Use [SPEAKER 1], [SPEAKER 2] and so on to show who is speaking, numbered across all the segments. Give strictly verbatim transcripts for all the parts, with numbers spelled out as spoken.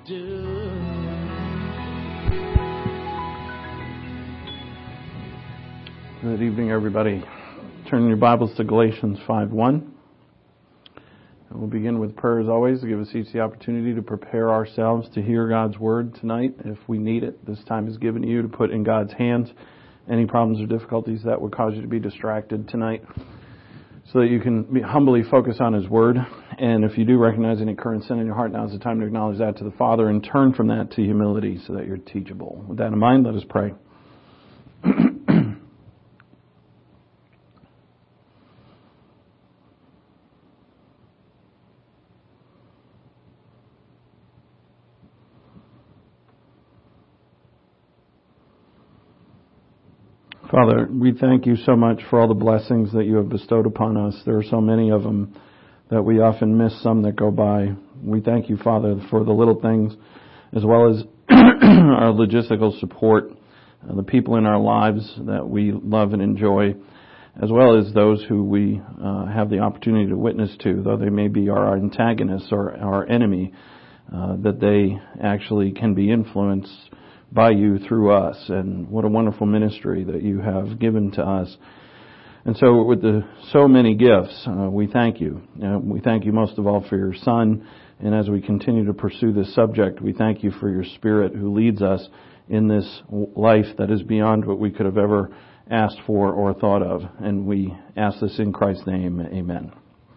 [SPEAKER 1] do.
[SPEAKER 2] Good evening, everybody. Turn your Bibles to Galatians five one. And we'll begin with prayer as always to give us each the opportunity to prepare ourselves to hear God's Word tonight if we need it. This time is given to you to put in God's hands any problems or difficulties that would cause you to be distracted tonight so that you can be humbly focus on His Word. And if you do recognize any current sin in your heart, now is the time to acknowledge that to the Father and turn from that to humility so that you're teachable. With that in mind, let us pray. Father, we thank you so much for all the blessings that you have bestowed upon us. There are so many of them that we often miss some that go by. We thank you, Father, for the little things as well as our logistical support, uh, the people in our lives that we love and enjoy, as well as those who we uh, have the opportunity to witness to, though they may be our antagonists or our enemy, uh, that they actually can be influenced by you through us. And what a wonderful ministry that you have given to us. And so with the so many gifts, uh, we thank you. Uh, we thank you most of all for your Son. And as we continue to pursue this subject, we thank you for your Spirit who leads us in this life that is beyond what we could have ever asked for or thought of. And we ask this in Christ's name. Amen.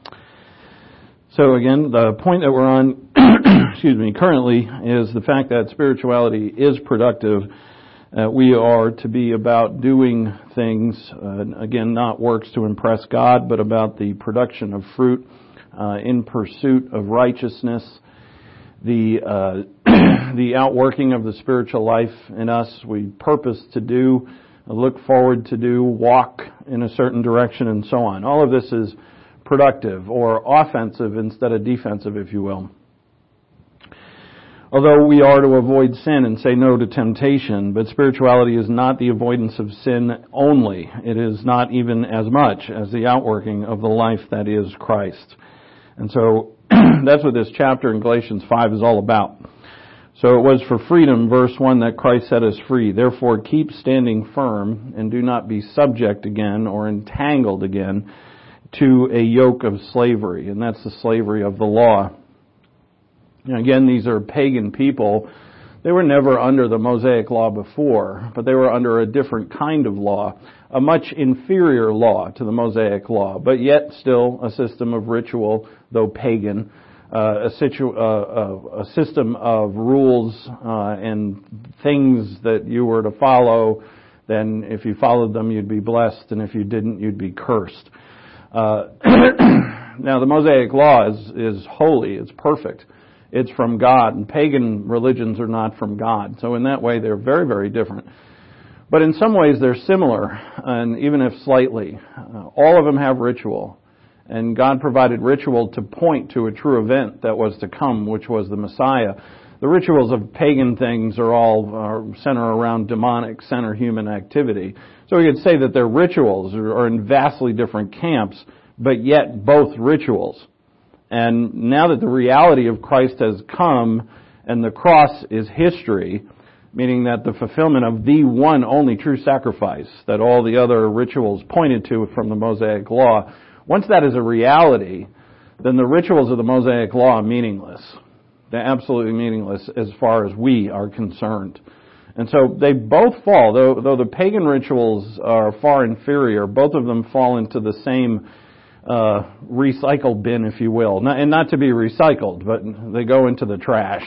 [SPEAKER 2] So again, the point that we're on, excuse me, currently is the fact that spirituality is productive. Uh, we are to be about doing things, uh, again, not works to impress God, but about the production of fruit uh, in pursuit of righteousness, the uh, the outworking of the spiritual life in us. We purpose to do, look forward to do, walk in a certain direction, and so on. All of this is productive or offensive instead of defensive, if you will. Although we are to avoid sin and say no to temptation, but spirituality is not the avoidance of sin only. It is not even as much as the outworking of the life that is Christ. And so that's what this chapter in Galatians five is all about. So it was for freedom, verse one, that Christ set us free. Therefore keep standing firm and do not be subject again or entangled again to a yoke of slavery. And that's the slavery of the law. And again, these are pagan people. They were never under the Mosaic law before, but they were under a different kind of law, a much inferior law to the Mosaic law, but yet still a system of ritual, though pagan, uh, a, situ- uh, a system of rules uh, and things that you were to follow. Then if you followed them, you'd be blessed, and if you didn't, you'd be cursed. Uh, now, the Mosaic law is, is holy, it's perfect. It's from God, and pagan religions are not from God. So in that way, they're very, very different. But in some ways, they're similar, and even if slightly. Uh, all of them have ritual, and God provided ritual to point to a true event that was to come, which was the Messiah. The rituals of pagan things are all are center around demonic, center human activity. So we could say that their rituals are in vastly different camps, but yet both rituals. And now that the reality of Christ has come and the cross is history, meaning that the fulfillment of the one only true sacrifice that all the other rituals pointed to from the Mosaic law, once that is a reality, then the rituals of the Mosaic law are meaningless. They're absolutely meaningless as far as we are concerned. And so they both fall, though, though the pagan rituals are far inferior, both of them fall into the same uh, recycle bin, if you will. Not, and not to be recycled, but they go into the trash.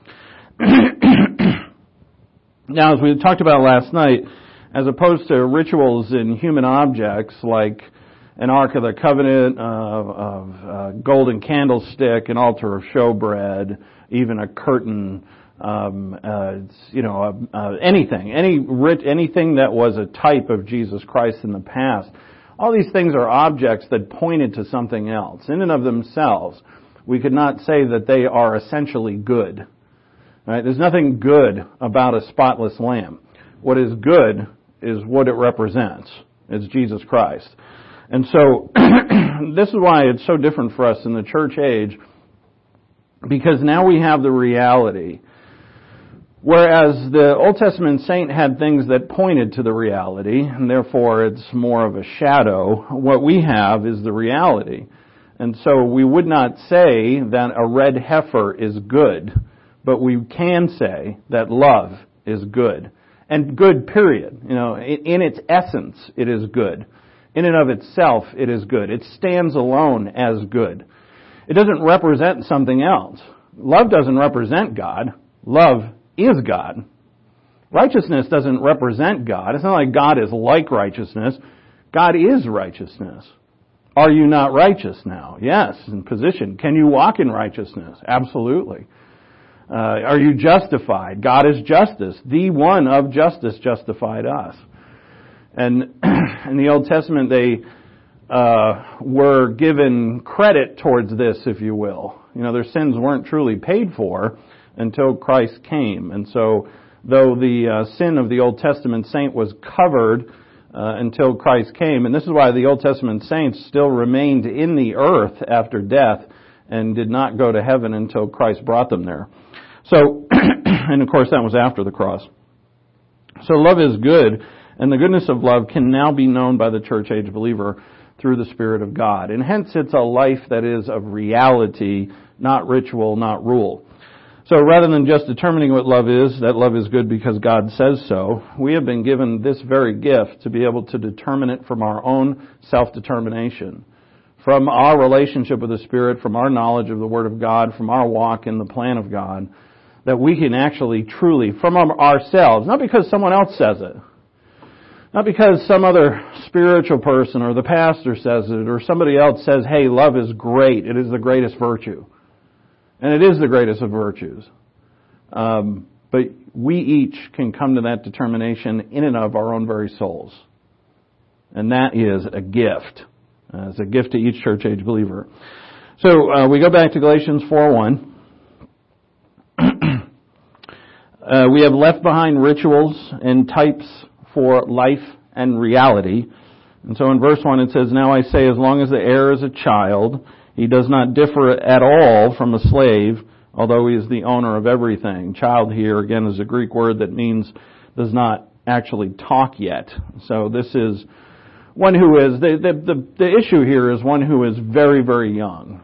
[SPEAKER 2] Now, as we talked about last night, as opposed to rituals in human objects like an Ark of the Covenant, uh, a uh, golden candlestick, an altar of showbread, even a curtain, um, uh, you know, uh, uh, anything, any rit- anything that was a type of Jesus Christ in the past. All these things are objects that pointed to something else. In and of themselves, we could not say that they are essentially good. Right? There's nothing good about a spotless lamb. What is good is what it represents. It's Jesus Christ. And so, this is why it's so different for us in the church age, because now we have the reality Whereas the Old Testament saint had things that pointed to the reality, and therefore it's more of a shadow. What we have is the reality. And so we would not say that a red heifer is good, but we can say that love is good. And good, period. You know, in its essence, it is good. In and of itself, it is good. It stands alone as good. It doesn't represent something else. Love doesn't represent God. Love is God. Righteousness doesn't represent God. It's not like God is like righteousness. God is righteousness. Are you not righteous now? Yes, in position. Can you walk in righteousness? Absolutely. Uh, are you justified? God is justice. The one of justice justified us. And in the Old Testament, they uh, were given credit towards this, if you will. You know, their sins weren't truly paid for until Christ came. And so, though the uh, sin of the Old Testament saint was covered uh, until Christ came, and this is why the Old Testament saints still remained in the earth after death and did not go to heaven until Christ brought them there. So, and of course that was after the cross. So love is good, and the goodness of love can now be known by the church age believer through the Spirit of God. And hence it's a life that is of reality, not ritual, not rule. So rather than just determining what love is, that love is good because God says so, we have been given this very gift to be able to determine it from our own self-determination, from our relationship with the Spirit, from our knowledge of the Word of God, from our walk in the plan of God, that we can actually truly, from ourselves, not because someone else says it, not because some other spiritual person or the pastor says it, or somebody else says, hey, love is great, it is the greatest virtue. And it is the greatest of virtues. Um, but we each can come to that determination in and of our own very souls. And that is a gift. Uh, it's a gift to each church age believer. So uh, we go back to Galatians four one. uh, we have left behind rituals and types for life and reality. And so in verse one it says, now I say, as long as the heir is a child, he does not differ at all from a slave, although he is the owner of everything. Child here, again, is a Greek word that means does not actually talk yet. So this is one who is, the, the, the, the issue here is one who is very, very young.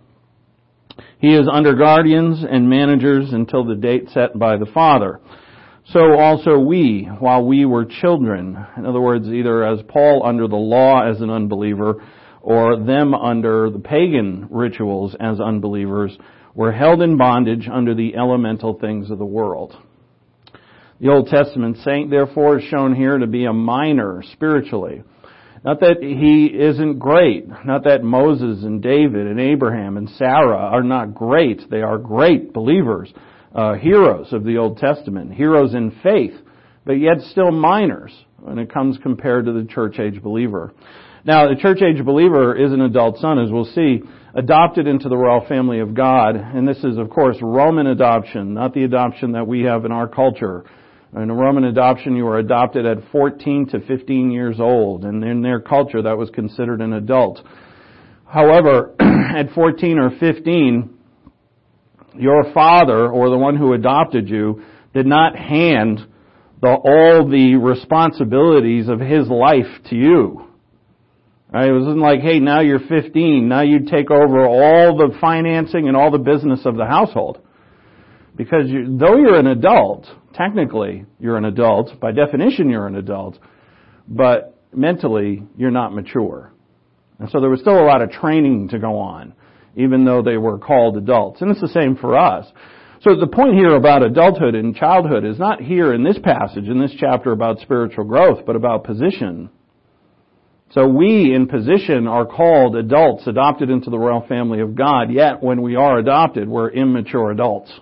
[SPEAKER 2] He is under guardians and managers until the date set by the Father. So also we, while we were children, in other words, either as Paul under the law as an unbeliever, or them under the pagan rituals as unbelievers, were held in bondage under the elemental things of the world. The Old Testament saint, therefore, is shown here to be a minor spiritually. Not that he isn't great. Not that Moses and David and Abraham and Sarah are not great. They are great believers, uh, heroes of the Old Testament, heroes in faith, but yet still minors when it comes compared to the church age believer. Now, the church age believer is an adult son, as we'll see, adopted into the royal family of God. And this is, of course, Roman adoption, not the adoption that we have in our culture. In a Roman adoption, you were adopted at fourteen to fifteen years old. And in their culture, that was considered an adult. However, at fourteen or fifteen, your father, or the one who adopted you, did not hand the, all the responsibilities of his life to you. Right? It wasn't like, hey, now you're fifteen, now you take over all the financing and all the business of the household. Because you, though you're an adult, technically you're an adult, by definition you're an adult, but mentally you're not mature. And so there was still a lot of training to go on, even though they were called adults. And it's the same for us. So the point here about adulthood and childhood is not here in this passage, in this chapter about spiritual growth, but about position. So we, in position, are called adults, adopted into the royal family of God, yet when we are adopted, we're immature adults.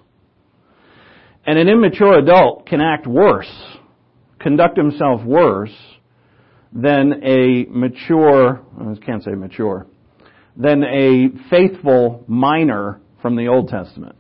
[SPEAKER 2] And an immature adult can act worse, conduct himself worse, than a mature, I can't say mature, than a faithful minor from the Old Testament.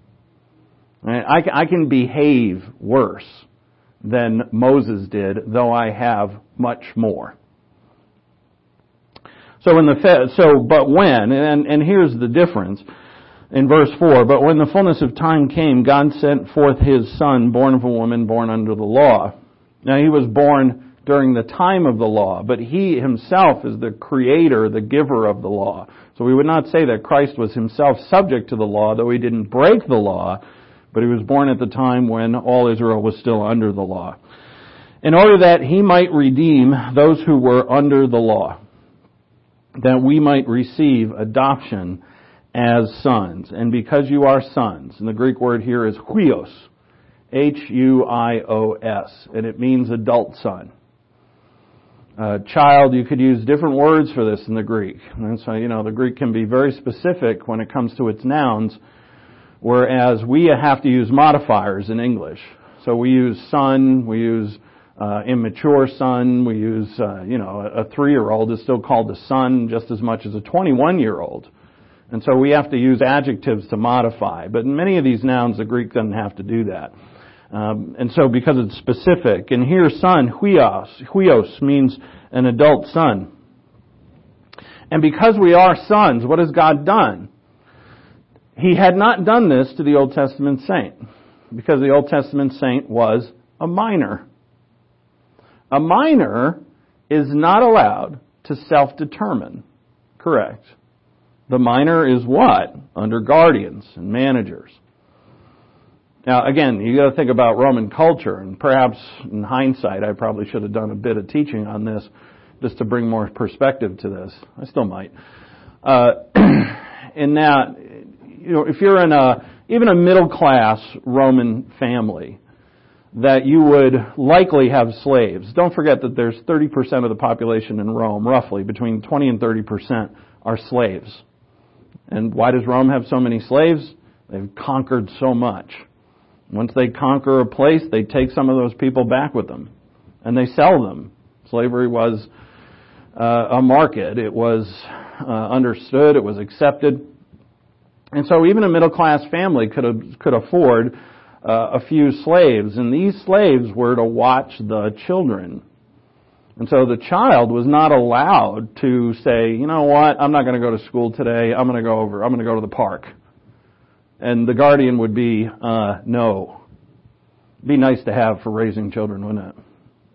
[SPEAKER 2] I can behave worse than Moses did, though I have much more. So in the so, but when, and and here's the difference. In verse four, but when the fullness of time came, God sent forth His Son, born of a woman, born under the law. Now He was born during the time of the law, but He Himself is the creator, the giver of the law. So we would not say that Christ was Himself subject to the law, though He didn't break the law, but He was born at the time when all Israel was still under the law, in order that He might redeem those who were under the law, that we might receive adoption as sons. And because you are sons, and the Greek word here is huios, H U I O S, and it means adult son. Uh, child, you could use different words for this in the Greek. And so, you know, the Greek can be very specific when it comes to its nouns, whereas we have to use modifiers in English. So we use son, we use uh, immature son, we use, uh, you know, a three-year-old is still called a son just as much as a twenty-one-year-old. And so we have to use adjectives to modify. But in many of these nouns, the Greek doesn't have to do that. Um, and so because it's specific, and here son, huios, huios means an adult son. And because we are sons, what has God done? He had not done this to the Old Testament saint, because the Old Testament saint was a minor. A minor is not allowed to self-determine. Correct. The minor is what? Under guardians and managers. Now, again, you got to think about Roman culture, and perhaps in hindsight, I probably should have done a bit of teaching on this just to bring more perspective to this. I still might. Uh, in that, you know, if you're in a even a middle class Roman family, that you would likely have slaves. Don't forget that there's thirty percent of the population in Rome, roughly between twenty and thirty percent, are slaves. And why does Rome have so many slaves? They've conquered so much. Once they conquer a place, they take some of those people back with them, and they sell them. Slavery was uh, a market. It was uh, understood. It was accepted. And so even a middle-class family could have, could afford uh, a few slaves, and these slaves were to watch the children. And so the child was not allowed to say, you know what, I'm not going to go to school today. I'm going to go over. I'm going to go to the park. And the guardian would be, uh, no. Be nice to have for raising children, wouldn't it?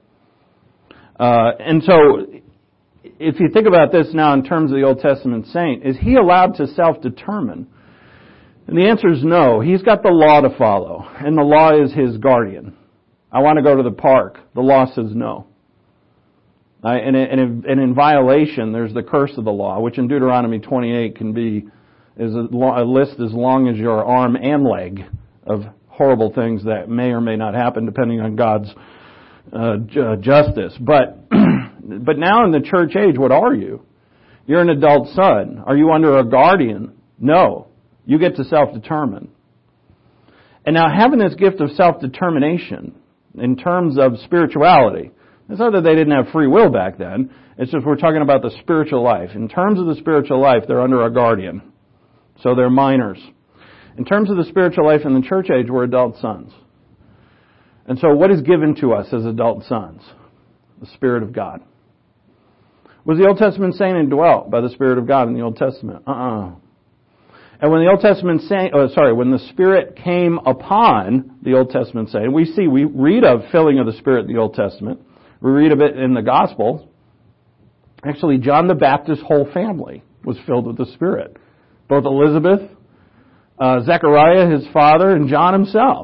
[SPEAKER 2] Uh, and so, if you think about this now in terms of the Old Testament saint, is he allowed to self-determine? And the answer is no. He's got the law to follow, and the law is his guardian. I want to go to the park. The law says no. Uh, and, and, and in violation, there's the curse of the law, which in Deuteronomy twenty-eight can be is a, a list as long as your arm and leg of horrible things that may or may not happen depending on God's uh, ju- justice. But but now in the church age, what are you? You're an adult son. Are you under a guardian? No. You get to self-determine. And now having this gift of self-determination in terms of spirituality, it's not that they didn't have free will back then. It's just we're talking about the spiritual life. In terms of the spiritual life, they're under a guardian. So they're minors. In terms of the spiritual life in the church age, we're adult sons. And so what is given to us as adult sons? The Spirit of God. Was the Old Testament saint indwelt by the Spirit of God in the Old Testament? Uh-uh. And when the Old Testament saint, oh, sorry, when the Spirit came upon the Old Testament saint, we see, we read of filling of the Spirit in the Old Testament. We read of it in the Gospels. Actually, John the Baptist's whole family was filled with the Spirit. Both Elizabeth, uh, Zechariah, his father, and John himself.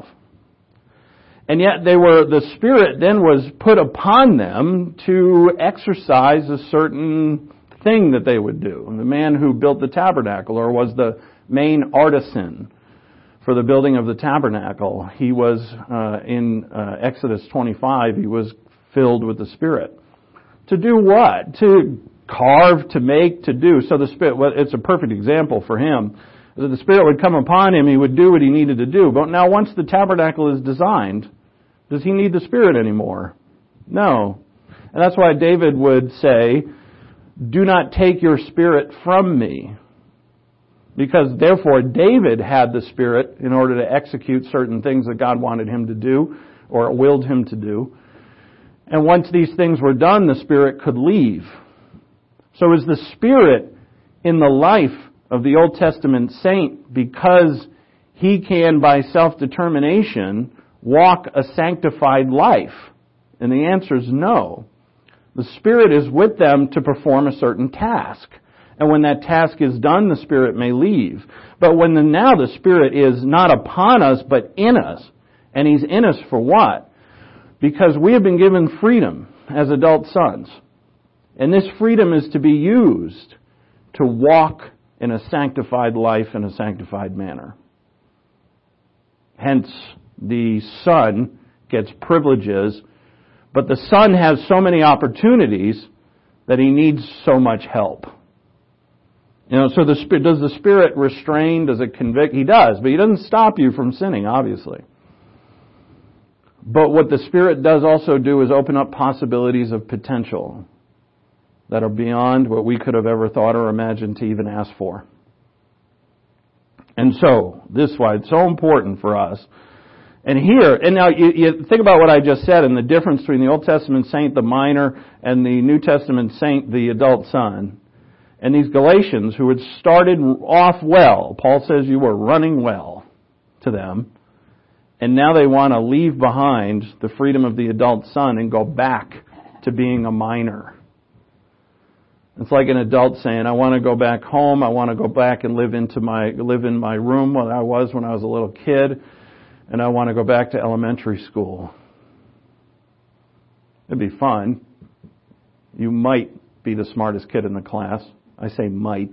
[SPEAKER 2] And yet they were, the Spirit then was put upon them to exercise a certain thing that they would do. And the man who built the tabernacle, or was the main artisan for the building of the tabernacle, he was, uh, in uh, Exodus twenty-five, he was filled with the Spirit. To do what? To carve, to make, to do. So the Spirit, well, it's a perfect example for him. That the Spirit would come upon him, he would do what he needed to do. But now once the tabernacle is designed, does he need the Spirit anymore? No. And that's why David would say, do not take your Spirit from me. Because therefore David had the Spirit in order to execute certain things that God wanted him to do, or willed him to do. And once these things were done, the Spirit could leave. So is the Spirit in the life of the Old Testament saint because he can, by self-determination, walk a sanctified life? And the answer is no. The Spirit is with them to perform a certain task. And when that task is done, the Spirit may leave. But when the, now the Spirit is not upon us, but in us. And He's in us for what? Because we have been given freedom as adult sons. And this freedom is to be used to walk in a sanctified life in a sanctified manner. Hence, the Son gets privileges, but the Son has so many opportunities that He needs so much help. You know, so the Spirit, does the Spirit restrain? Does it convict? He does, but He doesn't stop you from sinning, obviously. But what the Spirit does also do is open up possibilities of potential that are beyond what we could have ever thought or imagined to even ask for. And so, this is why it's so important for us. And here, and now you, you think about what I just said and the difference between the Old Testament saint, the minor, and the New Testament saint, the adult son. And these Galatians who had started off well, Paul says you were running well to them, and now they want to leave behind the freedom of the adult son and go back to being a minor. It's like an adult saying, I want to go back home, I want to go back and live into my live in my room where I was when I was a little kid, and I want to go back to elementary school. It'd be fun. You might be the smartest kid in the class. I say might.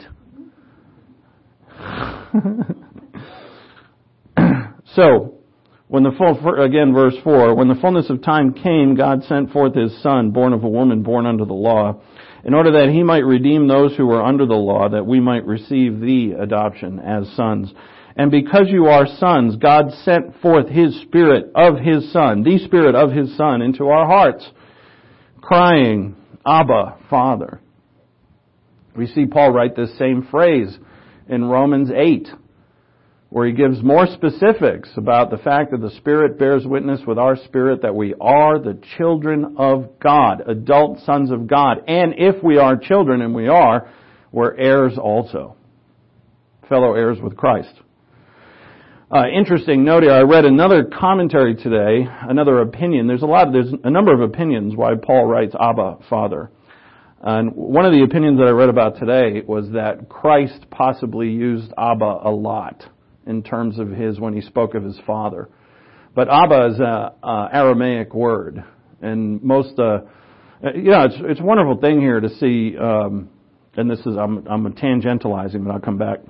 [SPEAKER 2] So, when the full, again, verse four, when the fullness of time came, God sent forth His Son, born of a woman, born under the law, in order that He might redeem those who were under the law, that we might receive the adoption as sons. And because you are sons, God sent forth His Spirit of His Son, the Spirit of His Son, into our hearts, crying, Abba, Father. We see Paul write this same phrase in Romans eight, where he gives more specifics about the fact that the Spirit bears witness with our spirit that we are the children of God, adult sons of God. And if we are children, and we are, we're heirs also, fellow heirs with Christ. Uh, interesting note here, I read another commentary today, another opinion. There's a lot, there's a number of opinions why Paul writes Abba, Father. And one of the opinions that I read about today was that Christ possibly used Abba a lot in terms of his, when he spoke of his Father. But Abba is a, a Aramaic word. And most, uh, you know, it's, it's a wonderful thing here to see, um, and this is, I'm, I'm tangentializing, but I'll come back.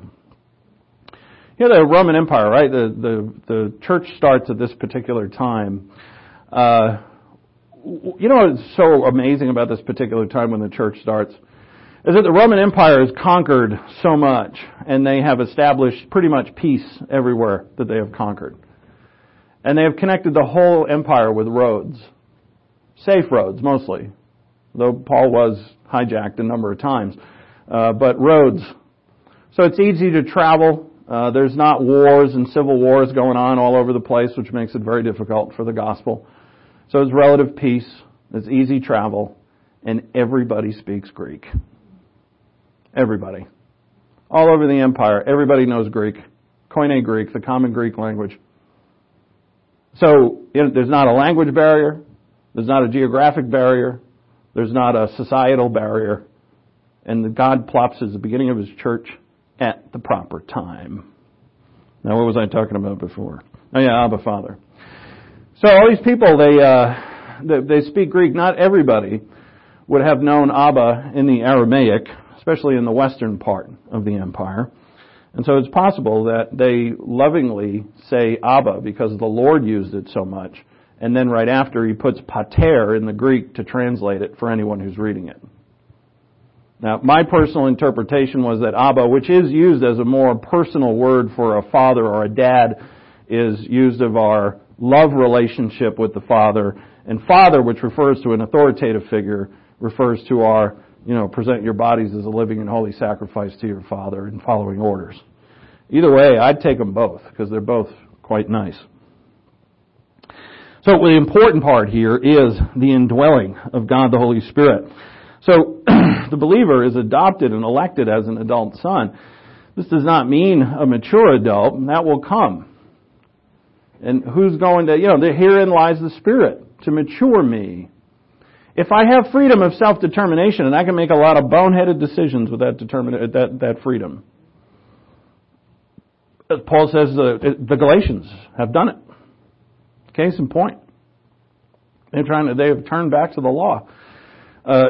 [SPEAKER 2] You know, the Roman Empire, right? The, the, the church starts at this particular time. Uh, you know what's so amazing about this particular time when the church starts? Is that the Roman Empire has conquered so much, and they have established pretty much peace everywhere that they have conquered. And they have connected the whole empire with roads. Safe roads, mostly. Though Paul was hijacked a number of times. Uh, but roads. So it's easy to travel. Uh, there's not wars and civil wars going on all over the place, which makes it very difficult for the gospel. So it's relative peace. It's easy travel. And everybody speaks Greek. Everybody. All over the empire, everybody knows Greek. Koine Greek, the common Greek language. So you know, there's not a language barrier. There's not a geographic barrier. There's not a societal barrier. And God plops at the beginning of His church at the proper time. Now, what was I talking about before? Oh, yeah, Abba, Father. So all these people, they, uh, they, they speak Greek. Not everybody would have known Abba in the Aramaic, especially in the western part of the empire. And so it's possible that they lovingly say Abba because the Lord used it so much. And then right after, He puts pater in the Greek to translate it for anyone who's reading it. Now, my personal interpretation was that Abba, which is used as a more personal word for a father or a dad, is used of our love relationship with the Father. And Father, which refers to an authoritative figure, refers to our, you know, present your bodies as a living and holy sacrifice to your Father in following orders. Either way, I'd take them both, because they're both quite nice. So the important part here is the indwelling of God the Holy Spirit. So the believer is adopted and elected as an adult son. This does not mean a mature adult. That will come. And who's going to, you know, herein lies the Spirit, to mature me. If I have freedom of self-determination, and I can make a lot of boneheaded decisions with that determin- that, that freedom. Paul says the, the Galatians have done it. Case in point. They're trying to, they have turned back to the law. Uh,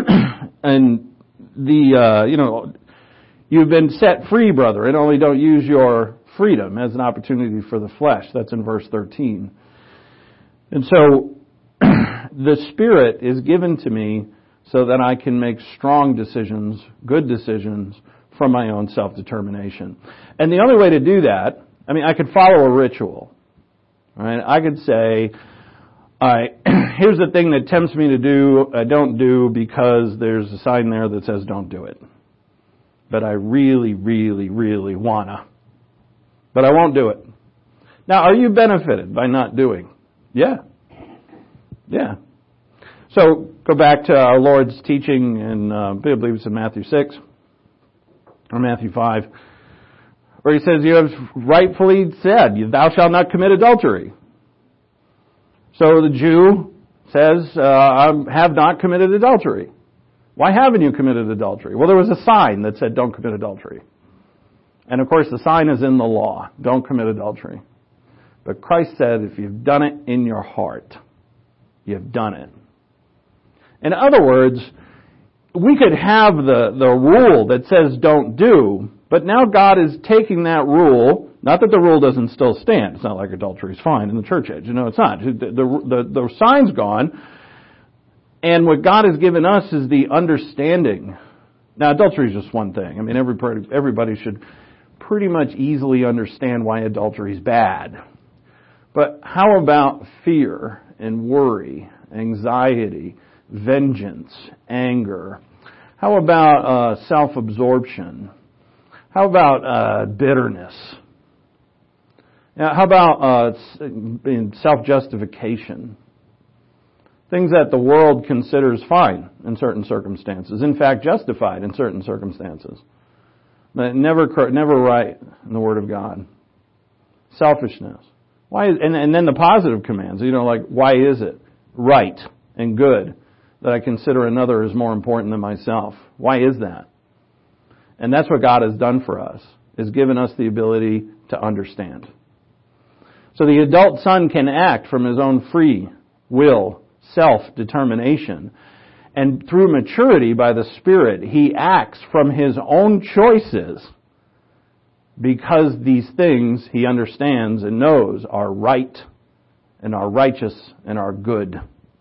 [SPEAKER 2] and the, uh, you know, you've been set free, brother, and only don't use your freedom as an opportunity for the flesh. That's in verse thirteen. And so, the Spirit is given to me so that I can make strong decisions, good decisions, from my own self-determination. And the only way to do that, I mean, I could follow a ritual. Right? I could say, all right, here's the thing that tempts me to do, I don't do because there's a sign there that says don't do it. But I really, really, really wanna. But I won't do it. Now, are you benefited by not doing? Yeah. Yeah. So, go back to our Lord's teaching in, uh, I believe it's in Matthew six, or Matthew five, where He says, you have rightfully said, thou shalt not commit adultery. So the Jew says, uh, I have not committed adultery. Why haven't you committed adultery? Well, there was a sign that said, don't commit adultery. And of course, the sign is in the law. Don't commit adultery. But Christ said, if you've done it in your heart, you've done it. In other words, we could have the, the rule that says don't do, but now God is taking that rule, not that the rule doesn't still stand. It's not like adultery is fine in the church age. You know, it's not. The, the, the sign's gone, and what God has given us is the understanding. Now, adultery is just one thing. I mean, everybody, everybody should pretty much easily understand why adultery is bad. But how about fear and worry, anxiety, vengeance, anger? How about uh, self-absorption? How about uh, bitterness? Now, how about uh, self-justification? Things that the world considers fine in certain circumstances. In fact, justified in certain circumstances. But never, never right in the Word of God. Selfishness. Why is, and, and then the positive commands, you know, like, why is it right and good that I consider another as more important than myself? Why is that? And that's what God has done for us, is given us the ability to understand. So the adult son can act from his own free will, self-determination. And through maturity by the Spirit, he acts from his own choices because these things he understands and knows are right and are righteous and are good.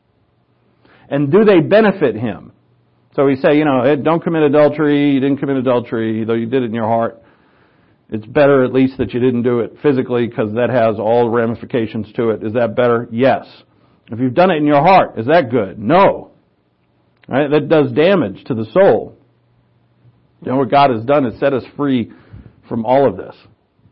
[SPEAKER 2] And do they benefit him? So we say, you know, hey, don't commit adultery, you didn't commit adultery, though you did it in your heart. It's better at least that you didn't do it physically because that has all ramifications to it. Is that better? Yes. If you've done it in your heart, is that good? No. Right? That does damage to the soul. You know, what God has done is set us free from all of this.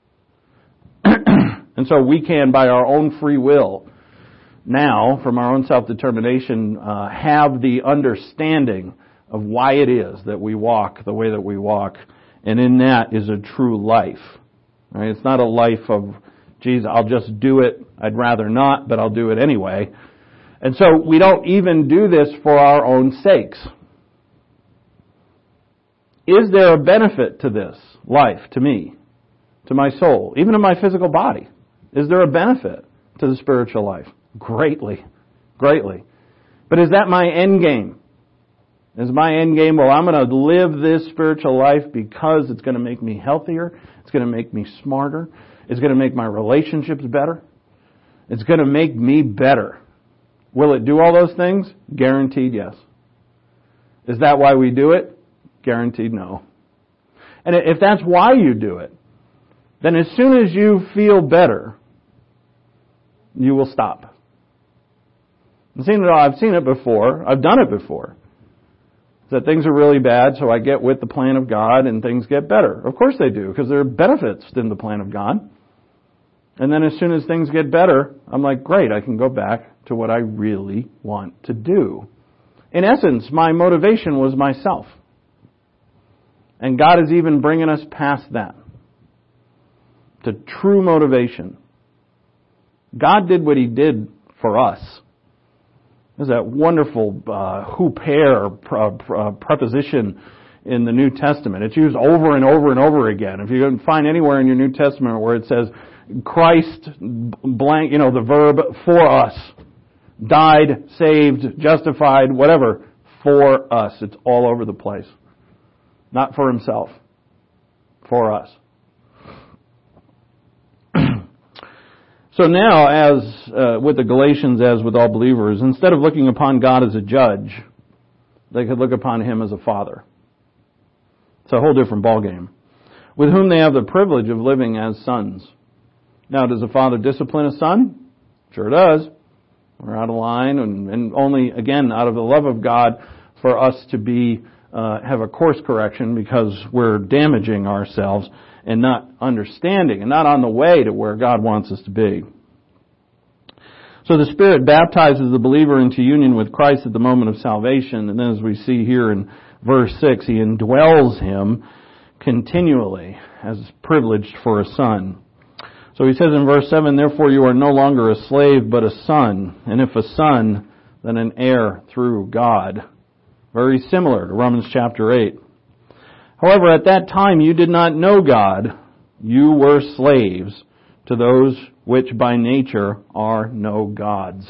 [SPEAKER 2] And so we can, by our own free will, now, from our own self-determination, uh, have the understanding of why it is that we walk the way that we walk. And in that is a true life. Right? It's not a life of, geez, I'll just do it. I'd rather not, but I'll do it anyway. And so we don't even do this for our own sakes. Is there a benefit to this life, to me, to my soul, even to my physical body? Is there a benefit to the spiritual life? Greatly. Greatly. But is that my end game? Is my end game, well, I'm going to live this spiritual life because it's going to make me healthier, it's going to make me smarter, it's going to make my relationships better, it's going to make me better. Will it do all those things? Guaranteed yes. Is that why we do it? Guaranteed no. And if that's why you do it, then as soon as you feel better, you will stop. I've seen it all. I've seen it before. I've done it before. That things are really bad, so I get with the plan of God and things get better. Of course they do, because there are benefits in the plan of God. And then as soon as things get better, I'm like, great, I can go back to what I really want to do. In essence, my motivation was myself. And God is even bringing us past that to true motivation. God did what He did for us. There's that wonderful uh, huper uh, preposition in the New Testament. It's used over and over and over again. If you can find anywhere in your New Testament where it says Christ blank, you know, the verb for us, died, saved, justified, whatever, for us. It's all over the place. Not for Himself. For us. So now, as uh, with the Galatians, as with all believers, instead of looking upon God as a judge, they could look upon Him as a Father. It's a whole different ballgame. With whom they have the privilege of living as sons. Now, does a father discipline a son? Sure does. We're out of line, and, and only, again, out of the love of God, for us to be uh, have a course correction because we're damaging ourselves and not understanding and not on the way to where God wants us to be. So the Spirit baptizes the believer into union with Christ at the moment of salvation, and then as we see here in verse six, He indwells him continually as privileged for a son. So He says in verse seven, therefore you are no longer a slave but a son, and if a son, then an heir through God. Very similar to Romans chapter eight. However, at that time you did not know God. You were slaves to those which by nature are no gods.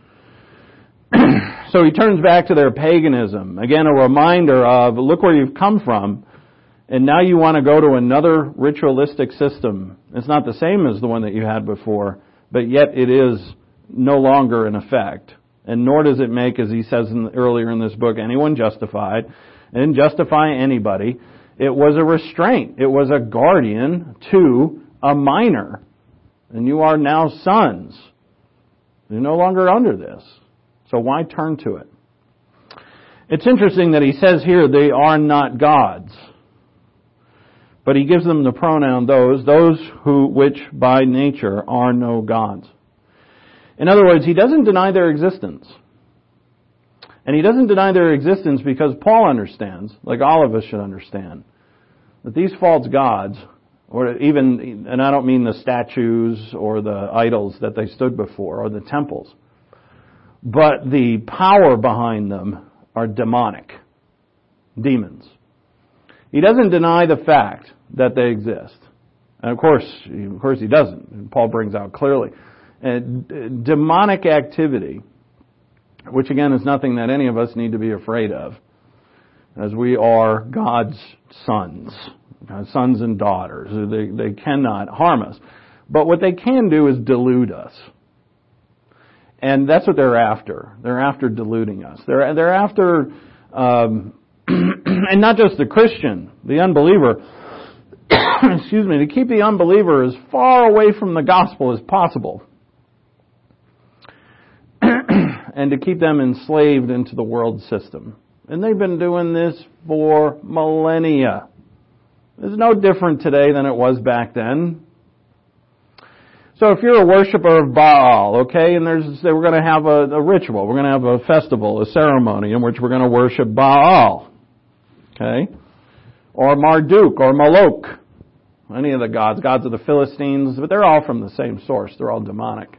[SPEAKER 2] So He turns back to their paganism. Again, a reminder of, look where you've come from, and now you want to go to another ritualistic system. It's not the same as the one that you had before, but yet it is no longer in effect. And nor does it make, as he says in, earlier in this book, anyone justified. It didn't justify anybody. It was a restraint. It was a guardian to a minor. And you are now sons. You're no longer under this. So why turn to it? It's interesting that he says here they are not gods. But he gives them the pronoun those, those who which by nature are no gods. In other words, he doesn't deny their existence. And he doesn't deny their existence because Paul understands, like all of us should understand, that these false gods, or even, and I don't mean the statues or the idols that they stood before, or the temples, but the power behind them are demonic, demons. He doesn't deny the fact that they exist. And of course, of course he doesn't. And Paul brings out clearly. And demonic activity, which again is nothing that any of us need to be afraid of, as we are God's sons, God's sons and daughters. They, they cannot harm us. But what they can do is delude us. And that's what they're after. They're after deluding us. They're, they're after, um, and not just the Christian, the unbeliever, excuse me, to keep the unbeliever as far away from the gospel as possible. And to keep them enslaved into the world system. And they've been doing this for millennia. It's no different today than it was back then. So if you're a worshiper of Baal, okay, and there's, we're going to have a, a ritual, we're going to have a festival, a ceremony in which we're going to worship Baal, okay, or Marduk, or Moloch, any of the gods, gods of the Philistines, but they're all from the same source. They're all demonic.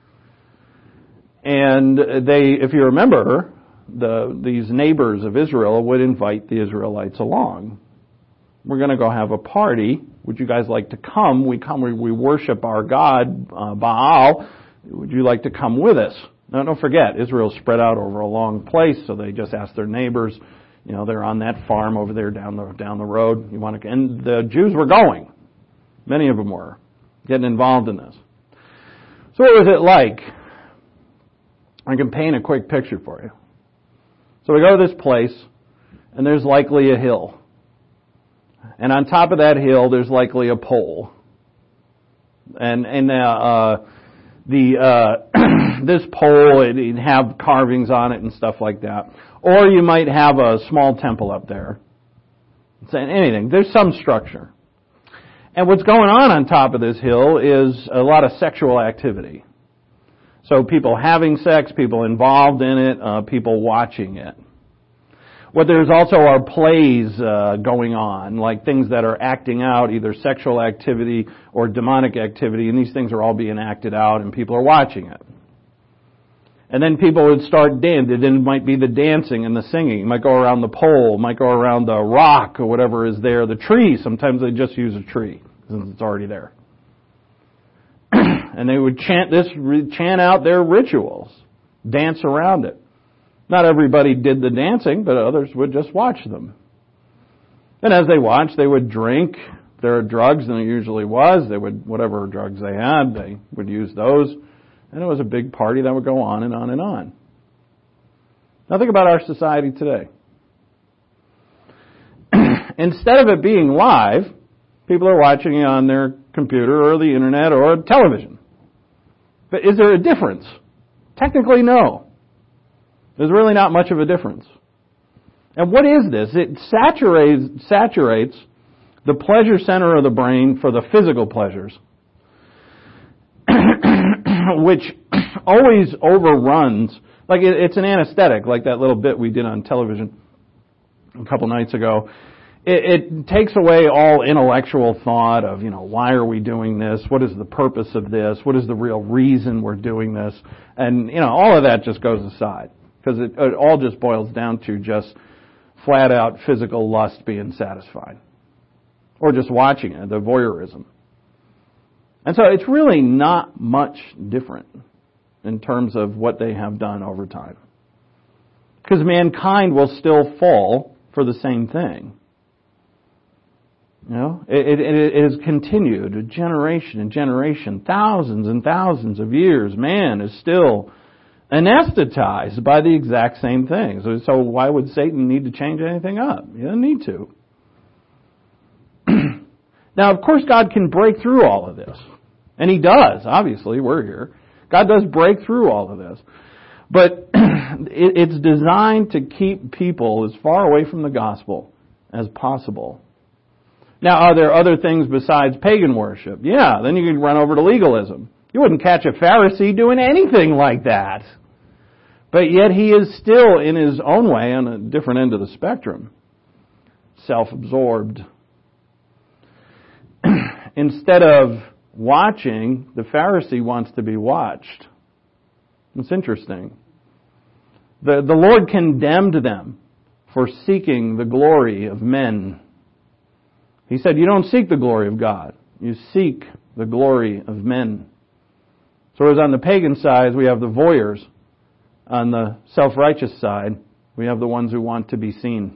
[SPEAKER 2] And they, if you remember, the these neighbors of Israel would invite the Israelites along. We're going to go have a party. Would you guys like to come? We come, we, we worship our god, uh, Baal. Would you like to come with us? Now, don't forget, Israel's spread out over a long place, so they just asked their neighbors, you know, they're on that farm over there down the, down the road. You want to, and the Jews were going. Many of them were getting involved in this. So what was it like? I can paint a quick picture for you. So we go to this place, and there's likely a hill. And on top of that hill, there's likely a pole. And and uh, uh, the uh, this pole, it, it'd have carvings on it and stuff like that. Or you might have a small temple up there. It's anything. There's some structure. And what's going on on top of this hill is a lot of sexual activity. So people having sex, people involved in it, uh, people watching it. What there's also are plays uh, going on, like things that are acting out, either sexual activity or demonic activity, and these things are all being acted out, and people are watching it. And then people would start dancing. Then it might be the dancing and the singing. It might go around the pole, might go around the rock or whatever is there, the tree. Sometimes they just use a tree since it's already there. And they would chant this, chant out their rituals, dance around it. Not everybody did the dancing, but others would just watch them. And as they watched, they would drink. If there are drugs, and there usually was, they would, whatever drugs they had, they would use those. And it was a big party that would go on and on and on. Now think about our society today. Instead of it being live, people are watching it on their computer or the internet or television. But is there a difference? Technically, no. There's really not much of a difference. And what is this? It saturates, saturates the pleasure center of the brain for the physical pleasures, which always overruns, like it, it's an anesthetic, like that little bit we did on television a couple nights ago. It, it takes away all intellectual thought of, you know, why are we doing this? What is the purpose of this? What is the real reason we're doing this? And, you know, all of that just goes aside, because it, it all just boils down to just flat out physical lust being satisfied. Or just watching it, the voyeurism. And so it's really not much different in terms of what they have done over time. Because mankind will still fall for the same thing. You know, it, it, it has continued generation and generation, thousands and thousands of years. Man is still anesthetized by the exact same things. So, so why would Satan need to change anything up? He doesn't need to. Now, of course, God can break through all of this. And He does, obviously, we're here. God does break through all of this. But it's designed to keep people as far away from the gospel as possible. Now, are there other things besides pagan worship? Yeah, then you could run over to legalism. You wouldn't catch a Pharisee doing anything like that. But yet he is still, in his own way, on a different end of the spectrum, self-absorbed. Instead of watching, the Pharisee wants to be watched. It's interesting. The, the Lord condemned them for seeking the glory of men. He said, you don't seek the glory of God. You seek the glory of men. So as on the pagan side, we have the voyeurs. On the self-righteous side, we have the ones who want to be seen.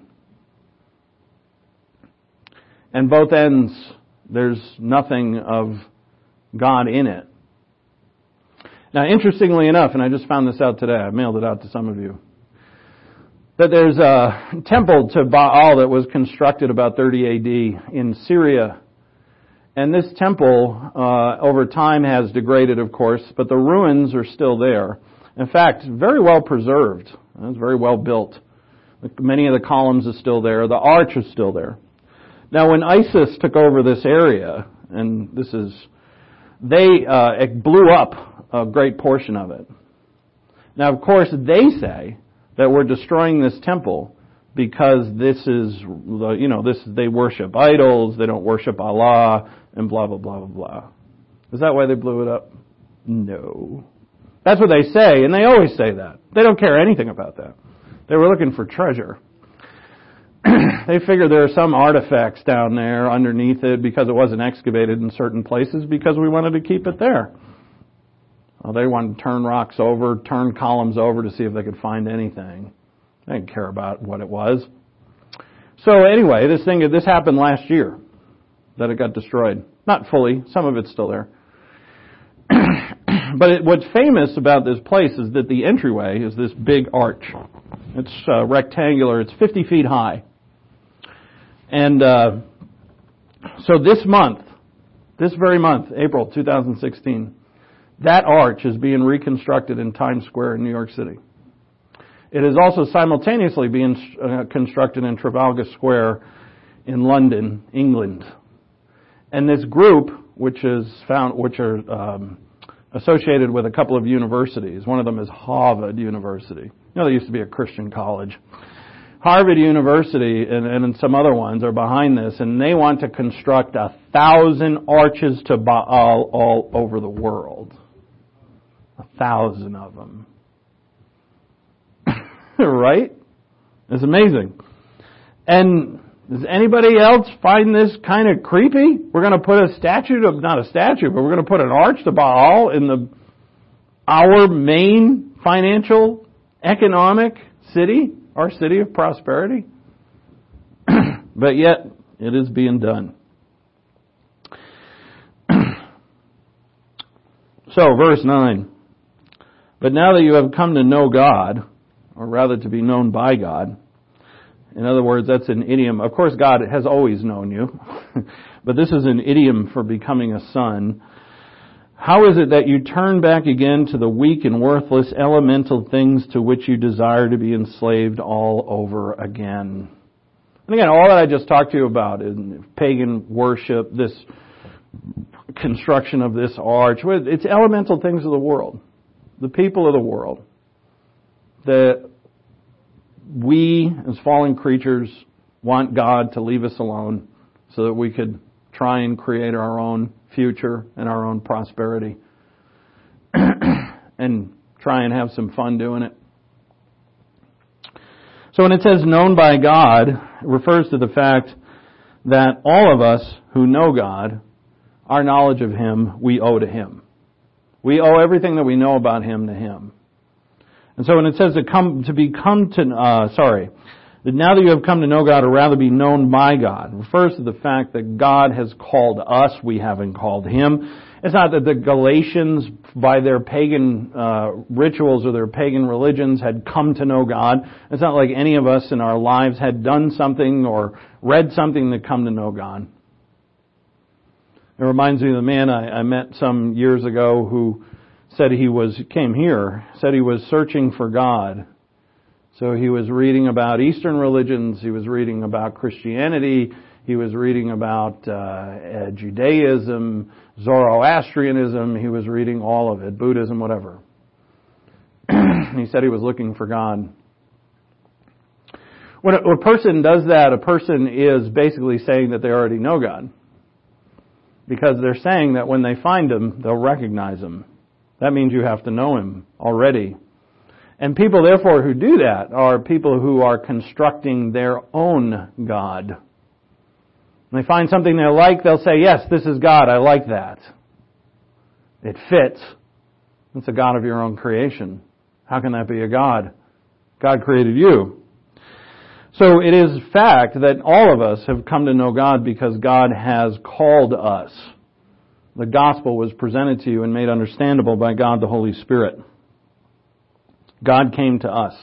[SPEAKER 2] And both ends, there's nothing of God in it. Now, interestingly enough, and I just found this out today, I mailed it out to some of you, that there's a temple to Baal that was constructed about thirty A D in Syria. And this temple, uh, over time has degraded, of course, but the ruins are still there. In fact, very well preserved. It's very well built. Many of the columns are still there. The arch is still there. Now, when ISIS took over this area, and this is, they uh, it blew up a great portion of it. Now, of course, they say that we're destroying this temple because this is, you know, this they worship idols, they don't worship Allah, and blah, blah, blah, blah, blah. Is that why they blew it up? No. That's what they say, and they always say that. They don't care anything about that. They were looking for treasure. They figured there are some artifacts down there underneath it because it wasn't excavated in certain places because we wanted to keep it there. Well, they wanted to turn rocks over, turn columns over to see if they could find anything. They didn't care about what it was. So anyway, this thing, this happened last year, that it got destroyed. Not fully, some of it's still there. But it, what's famous about this place is that the entryway is this big arch. It's uh, rectangular. It's fifty feet high. And uh, so this month, this very month, April two thousand sixteen, that arch is being reconstructed in Times Square in New York City. It is also simultaneously being uh, constructed in Trafalgar Square in London, England. And this group, which is found, which are um, associated with a couple of universities. One of them is Harvard University. You know, there used to be a Christian college. Harvard University and, and some other ones are behind this, and they want to construct a thousand arches to Baal all over the world. A thousand of them. Right? It's amazing. And does anybody else find this kind of creepy? We're going to put a statue, of, not a statue, but we're going to put an arch to Baal in the our main financial, economic city, our city of prosperity. But yet, it is being done. So, verse nine. But now that you have come to know God, or rather to be known by God, in other words, that's an idiom. Of course, God has always known you, but this is an idiom for becoming a son. How is it that you turn back again to the weak and worthless elemental things to which you desire to be enslaved all over again? And again, all that I just talked to you about in pagan worship, this construction of this arch, it's elemental things of the world, the people of the world, that we as fallen creatures want God to leave us alone so that we could try and create our own future and our own prosperity and try and have some fun doing it. So when it says known by God, it refers to the fact that all of us who know God, our knowledge of Him, we owe to Him. We owe everything that we know about Him to Him. And so when it says to come to become to uh, sorry, that now that you have come to know God, or rather be known by God, it refers to the fact that God has called us, we haven't called Him. It's not that the Galatians, by their pagan uh, rituals or their pagan religions, had come to know God. It's not like any of us in our lives had done something or read something to come to know God. It reminds me of the man I, I met some years ago who said he was came here, said he was searching for God. So he was reading about Eastern religions, he was reading about Christianity, he was reading about uh, Judaism, Zoroastrianism, he was reading all of it, Buddhism, whatever. He said he was looking for God. When a, when a person does that, a person is basically saying that they already know God. Because they're saying that when they find Him, they'll recognize Him. That means you have to know Him already. And people, therefore, who do that are people who are constructing their own God. When they find something they like, they'll say, yes, this is God, I like that. It fits. It's a God of your own creation. How can that be a God? God created you. So it is fact that all of us have come to know God because God has called us. The gospel was presented to you and made understandable by God the Holy Spirit. God came to us.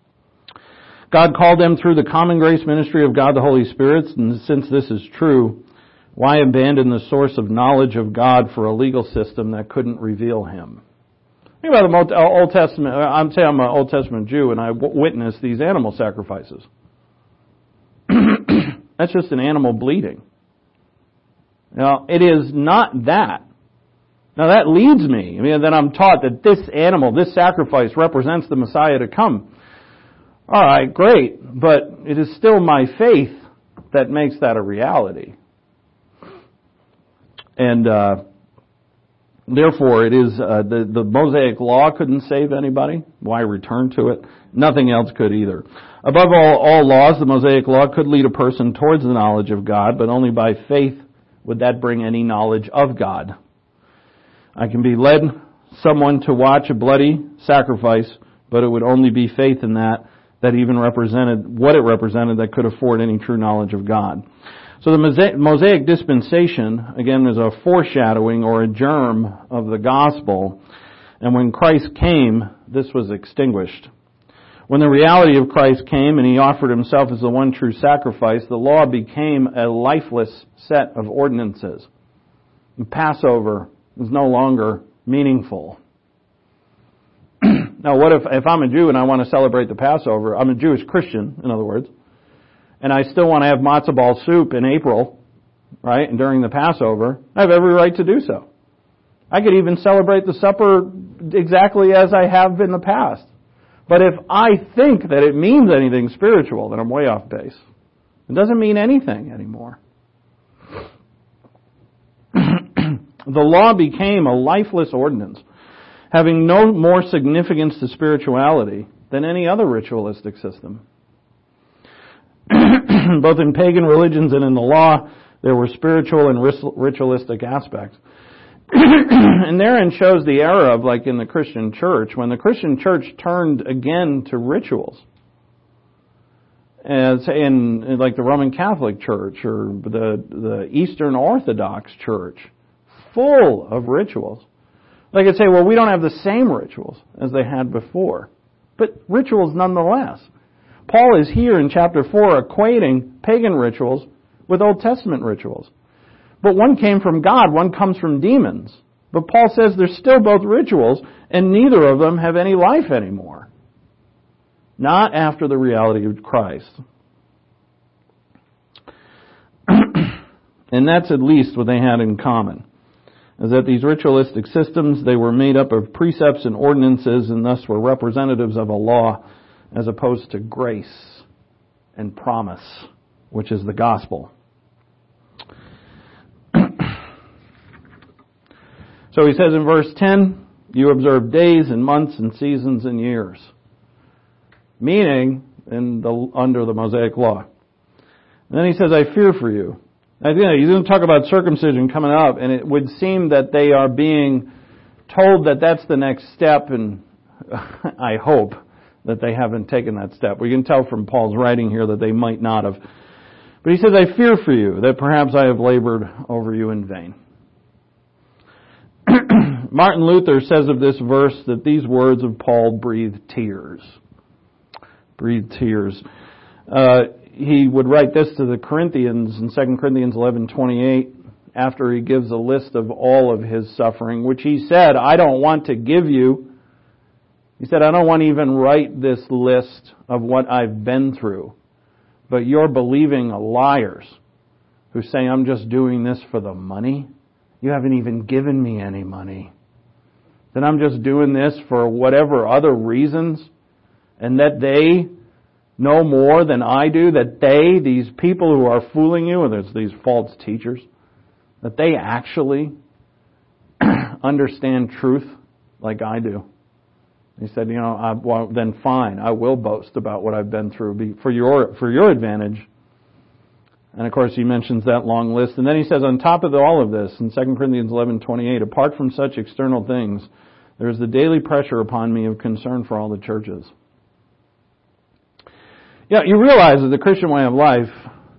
[SPEAKER 2] God called them through the common grace ministry of God the Holy Spirit, and since this is true, why abandon the source of knowledge of God for a legal system that couldn't reveal Him? Think about the Old Testament. I'm saying I'm an Old Testament Jew, and I witnessed these animal sacrifices. That's just an animal bleeding. Now, it is not that. Now that leads me, I mean, then I'm taught that this animal, this sacrifice represents the Messiah to come. All right, great, but it is still my faith that makes that a reality. And uh, therefore, it is uh, the, the Mosaic law couldn't save anybody. Why return to it? Nothing else could either. Above all, all laws, the Mosaic law could lead a person towards the knowledge of God, but only by faith would that bring any knowledge of God. I can be led someone to watch a bloody sacrifice, but it would only be faith in that that even represented what it represented that could afford any true knowledge of God. So the Mosaic dispensation, again, is a foreshadowing or a germ of the gospel. And when Christ came, this was extinguished. When the reality of Christ came and He offered Himself as the one true sacrifice, the law became a lifeless set of ordinances. And Passover is no longer meaningful. Now, what if, if I'm a Jew and I want to celebrate the Passover, I'm a Jewish Christian, in other words, and I still want to have matzo ball soup in April, right, and during the Passover, I have every right to do so. I could even celebrate the supper exactly as I have in the past. But if I think that it means anything spiritual, then I'm way off base. It doesn't mean anything anymore. The law became a lifeless ordinance, having no more significance to spirituality than any other ritualistic system. Both in pagan religions and in the law, there were spiritual and ritualistic aspects. And therein shows the era of, like in the Christian church, when the Christian church turned again to rituals. As in, like the Roman Catholic Church or the, the Eastern Orthodox Church, full of rituals. They could say, well, we don't have the same rituals as they had before. But rituals nonetheless. Paul is here in chapter four equating pagan rituals with Old Testament rituals. But one came from God, one comes from demons. But Paul says they're still both rituals, and neither of them have any life anymore. Not after the reality of Christ. And that's at least what they had in common. Is that these ritualistic systems, they were made up of precepts and ordinances, and thus were representatives of a law, as opposed to grace and promise, which is the gospel. So he says in verse ten, you observe days and months and seasons and years. Meaning, in the, under the Mosaic law. And then he says, I fear for you. Now, you know, he's going to talk about circumcision coming up, and it would seem that they are being told that that's the next step, and I hope that they haven't taken that step. We can tell from Paul's writing here that they might not have. But he says, I fear for you, that perhaps I have labored over you in vain. Martin Luther says of this verse that these words of Paul breathe tears. Breathe tears. Uh, he would write this to the Corinthians in Second Corinthians eleven twenty-eight after he gives a list of all of his suffering, which he said, I don't want to give you. He said, I don't want to even write this list of what I've been through. But you're believing liars who say I'm just doing this for the money. You haven't even given me any money. That I'm just doing this for whatever other reasons. And that they know more than I do. That they, these people who are fooling you, and there's these false teachers, that they actually understand truth like I do. He said, you know, I, well, then fine, I will boast about what I've been through for your for your advantage. And of course, he mentions that long list. And then he says, on top of all of this, in Second Corinthians eleven twenty-eight, apart from such external things, there is the daily pressure upon me of concern for all the churches. Yeah, you realize that the Christian way of life,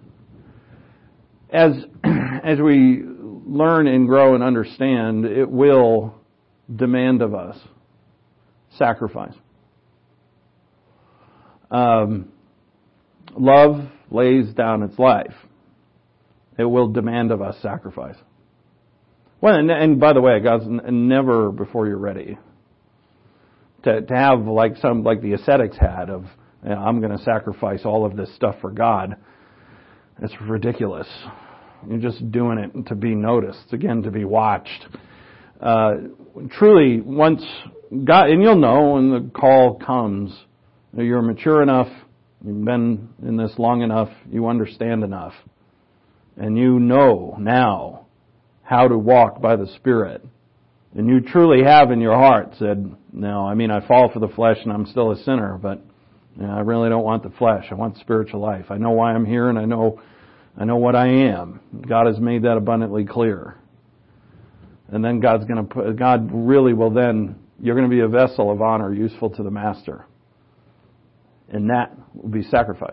[SPEAKER 2] as as we learn and grow and understand, it will demand of us sacrifice. Um, love lays down its life. It will demand of us sacrifice. Well, and, and by the way, God's never before you're ready to to have like some like the ascetics had of, you know, I'm going to sacrifice all of this stuff for God. It's ridiculous. You're just doing it to be noticed, again, to be watched. Uh, truly, once God, and you'll know when the call comes, you're mature enough, you've been in this long enough, you understand enough, and you know now how to walk by the Spirit. And you truly have in your heart said, no, I mean, I fall for the flesh and I'm still a sinner, but you know, I really don't want the flesh. I want spiritual life. I know why I'm here and I know I know what I am. God has made that abundantly clear. And then God's going to put, God really will then, you're going to be a vessel of honor useful to the Master. And that will be sacrifice.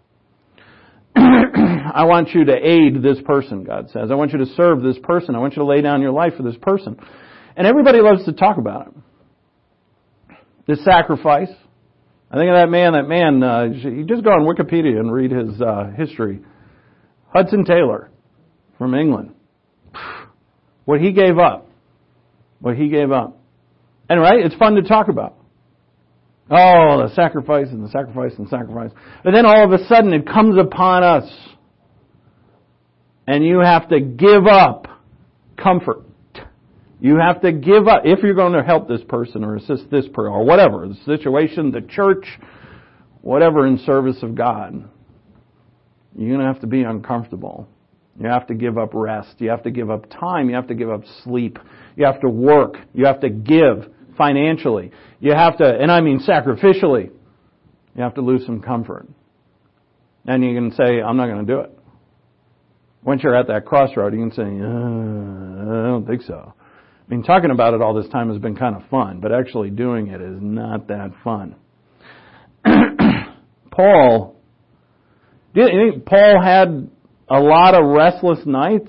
[SPEAKER 2] I want you to aid this person, God says. I want you to serve this person. I want you to lay down your life for this person. And everybody loves to talk about it. This sacrifice. I think of that man, that man, uh, you just go on Wikipedia and read his uh, history. Hudson Taylor from England. What he gave up. What he gave up. And right, it's fun to talk about. Oh, the sacrifice and the sacrifice and the sacrifice. But then all of a sudden it comes upon us. And you have to give up comfort. You have to give up. If you're going to help this person or assist this person or whatever, the situation, the church, whatever in service of God, you're going to have to be uncomfortable. You have to give up rest. You have to give up time. You have to give up sleep. You have to work. You have to give financially. You have to, and I mean sacrificially, you have to lose some comfort. And you can say, I'm not going to do it. Once you're at that crossroad, you can say, uh, I don't think so. I mean, talking about it all this time has been kind of fun, but actually doing it is not that fun. Paul, do you think Paul had a lot of restless nights?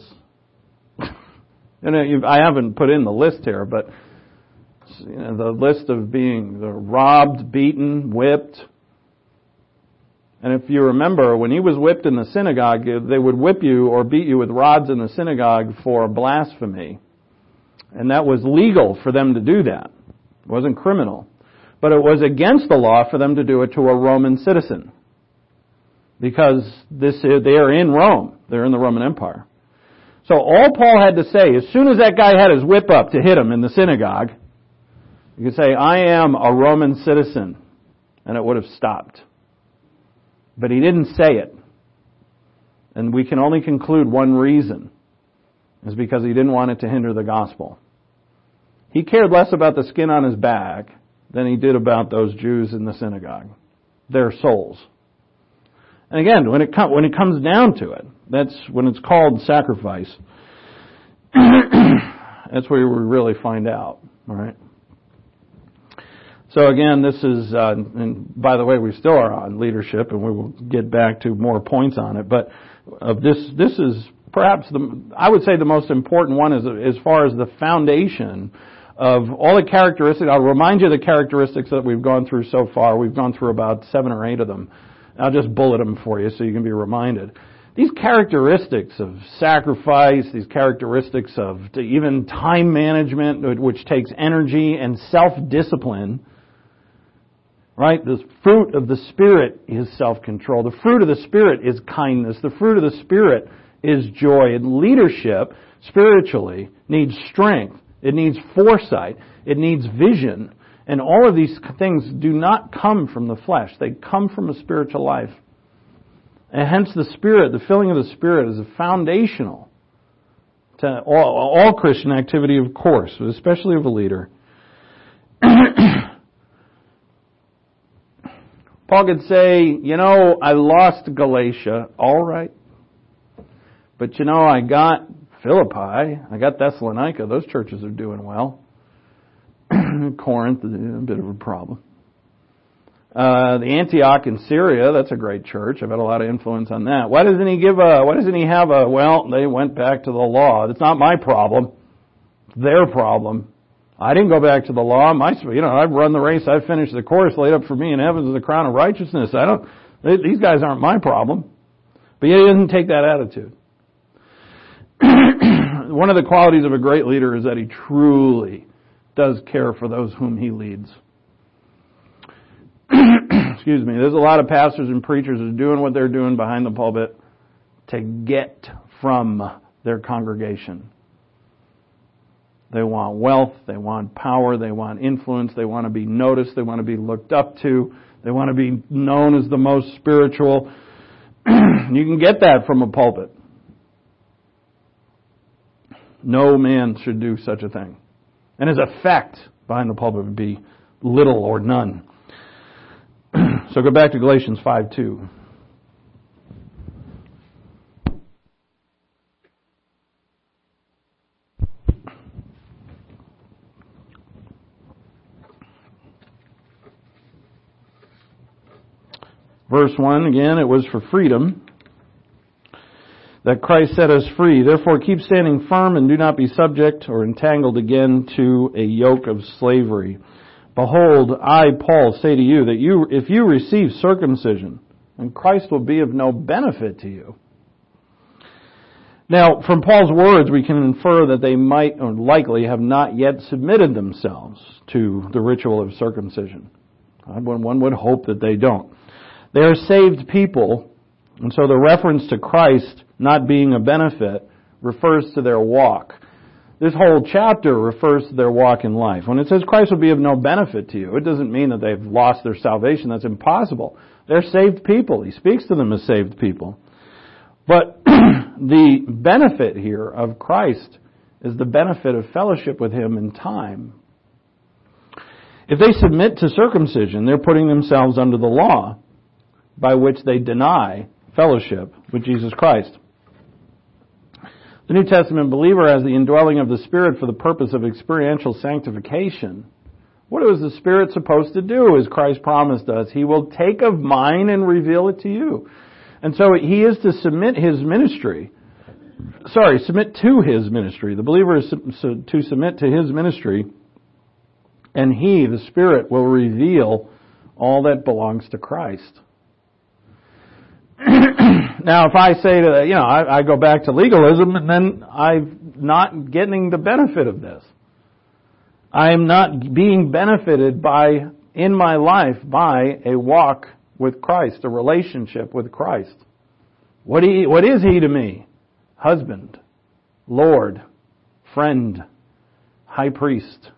[SPEAKER 2] And I haven't put in the list here, but you know, the list of being robbed, beaten, whipped. And if you remember, when he was whipped in the synagogue, they would whip you or beat you with rods in the synagogue for blasphemy. And that was legal for them to do that. It wasn't criminal. But it was against the law for them to do it to a Roman citizen. Because this they are in Rome. They're in the Roman Empire. So all Paul had to say, as soon as that guy had his whip up to hit him in the synagogue, he could say, I am a Roman citizen. And it would have stopped. But he didn't say it. And we can only conclude one reason. Is because he didn't want it to hinder the gospel. He cared less about the skin on his back than he did about those Jews in the synagogue. Their souls. And again, when it, com- when it comes down to it, that's when it's called sacrifice. That's where we really find out. All right. So again, this is, uh, and by the way, we still are on leadership, and we will get back to more points on it. But uh, this this is perhaps the I would say the most important one is as far as the foundation of all the characteristics. I'll remind you of the characteristics that we've gone through so far. We've gone through about seven or eight of them. I'll just bullet them for you so you can be reminded. These characteristics of sacrifice, these characteristics of even time management, which takes energy, and self-discipline, right? The fruit of the Spirit is self-control. The fruit of the Spirit is kindness. The fruit of the Spirit is joy. And leadership, spiritually, needs strength. It needs foresight. It needs vision. And all of these things do not come from the flesh. They come from a spiritual life. And hence the Spirit, the filling of the Spirit is foundational to all, all Christian activity, of course, but especially of a leader. Paul could say, you know, I lost Galatia, all right. But you know, I got Philippi, I got Thessalonica, those churches are doing well. Corinth is a bit of a problem. Uh, the Antioch in Syria, that's a great church. I've had a lot of influence on that. Why doesn't he give a, why doesn't he have a, well, they went back to the law. It's not my problem. It's their problem. I didn't go back to the law. My, you know, I've run the race. I've finished the course. Laid up for me in heaven is the crown of righteousness. I don't, they, these guys aren't my problem. But he doesn't take that attitude. One of the qualities of a great leader is that he truly does care for those whom he leads. Excuse me. There's a lot of pastors and preachers who are doing what they're doing behind the pulpit to get from their congregation. They want wealth, they want power, they want influence, they want to be noticed, they want to be looked up to, they want to be known as the most spiritual. You can get that from a pulpit. No man should do such a thing. And his effect behind the pulpit would be little or none. So go back to Galatians five two. Verse one, again, it was for freedom that Christ set us free. Therefore keep standing firm and do not be subject or entangled again to a yoke of slavery. Behold, I, Paul, say to you that you, if you receive circumcision, then Christ will be of no benefit to you. Now, from Paul's words, we can infer that they might or likely have not yet submitted themselves to the ritual of circumcision. One would hope that they don't. They are saved people, and so the reference to Christ not being a benefit refers to their walk. This whole chapter refers to their walk in life. When it says Christ will be of no benefit to you, it doesn't mean that they've lost their salvation. That's impossible. They're saved people. He speaks to them as saved people. But the benefit here of Christ is the benefit of fellowship with Him in time. If they submit to circumcision, they're putting themselves under the law by which they deny fellowship with Jesus Christ. The New Testament believer has the indwelling of the Spirit for the purpose of experiential sanctification. What was the Spirit supposed to do, as Christ promised us? He will take of mine and reveal it to you. And so He is to submit His ministry. Sorry, submit to His ministry. The believer is to submit to His ministry, and He, the Spirit, will reveal all that belongs to Christ. Now, if I say to, you know, I, I go back to legalism, and then I'm not getting the benefit of this. I am not being benefited by, in my life, by a walk with Christ, a relationship with Christ. What, he, what is He to me? Husband, Lord, friend, high priest.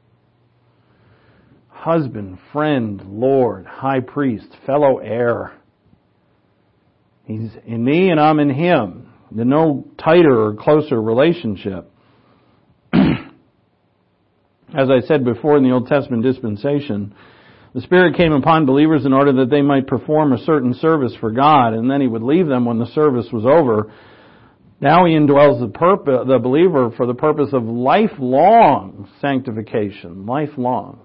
[SPEAKER 2] Husband, friend, Lord, high priest, fellow heir. He's in me and I'm in Him. There's no tighter or closer relationship. As I said before, in the Old Testament dispensation, the Spirit came upon believers in order that they might perform a certain service for God, and then He would leave them when the service was over. Now He indwells the, purpose, the believer for the purpose of lifelong sanctification. Lifelong.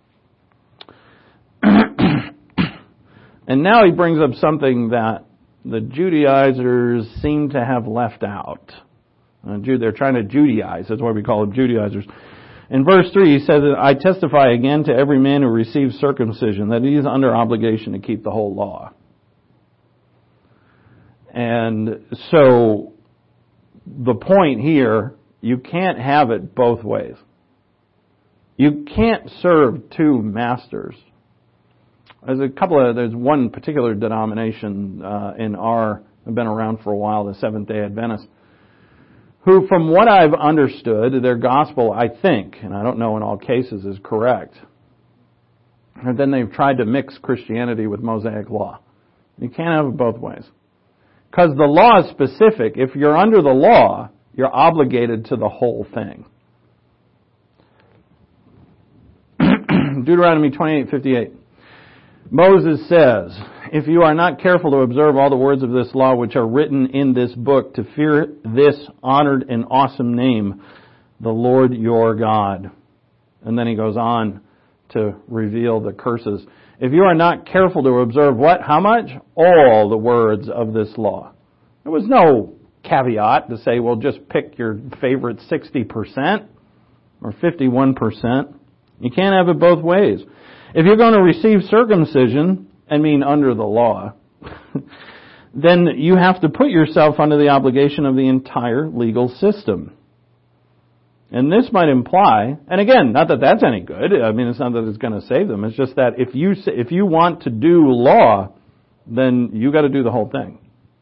[SPEAKER 2] And now He brings up something that the Judaizers seem to have left out. Uh, they're trying to Judaize. That's why we call them Judaizers. In verse three, he says, I testify again to every man who receives circumcision that he is under obligation to keep the whole law. And so, the point here, you can't have it both ways. You can't serve two masters. There's a couple of, there's one particular denomination uh, in our, I've been around for a while, the Seventh-day Adventists, who, from what I've understood, their gospel, I think, and I don't know in all cases, is correct. And then they've tried to mix Christianity with Mosaic law. You can't have it both ways. Because the law is specific. If you're under the law, you're obligated to the whole thing. Deuteronomy twenty-eight fifty-eight. Moses says, if you are not careful to observe all the words of this law which are written in this book, to fear this honored and awesome name, the Lord your God. And then he goes on to reveal the curses. If you are not careful to observe what? How much? All the words of this law. There was no caveat to say, well, just pick your favorite sixty percent or fifty-one percent. You can't have it both ways. If you're going to receive circumcision, I mean under the law, then you have to put yourself under the obligation of the entire legal system. And this might imply, and again, not that that's any good. I mean, it's not that it's going to save them. It's just that if you if you want to do law, then you got to do the whole thing.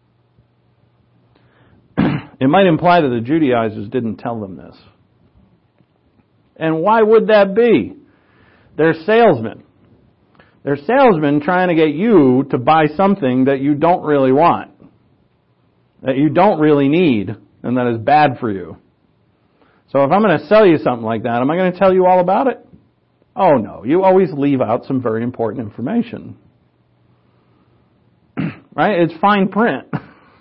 [SPEAKER 2] It might imply that the Judaizers didn't tell them this. And why would that be? They're salesmen. They're salesmen trying to get you to buy something that you don't really want, that you don't really need, and that is bad for you. So if I'm going to sell you something like that, am I going to tell you all about it? Oh no, you always leave out some very important information. Right? It's fine print.